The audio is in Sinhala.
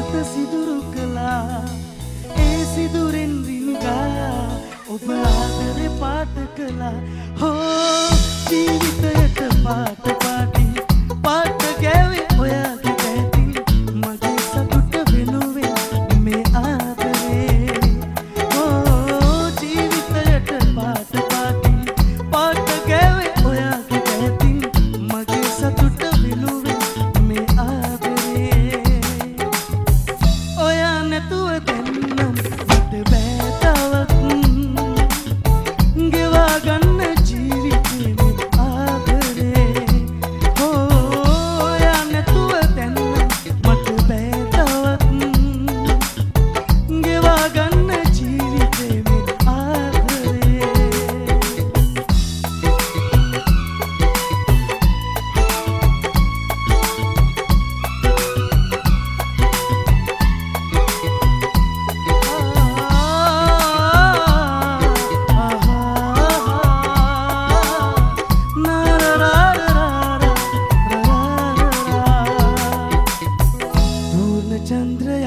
මත සිදුරු කළා ඒ සිදුරෙන් රිංගා ඔබ ආදරේ පාට කළා හෝ ජීවිතයට පාට පාටි පාට ගෑවේ ඔයාගේ පැටි මගේ සතුට වෙනුවෙන් මේ ආදරේ හෝ ජීවිතයට පාට පාටි පාට ගෑවේ ඔයාගේ පැටි මගේ සතුට වෙනුවෙන් මේ ආදරේ ඔයා නැතුව දැන්නම් මට බෑ තවත් ගෙවා ගන්න ජීවිතේ මේ ආදරේ ඔයා නැතුව දැන්නම් මට බෑ තවත් ගෙවා ගන්න ජීවිතේ මේ ආදරේ Purna Chandra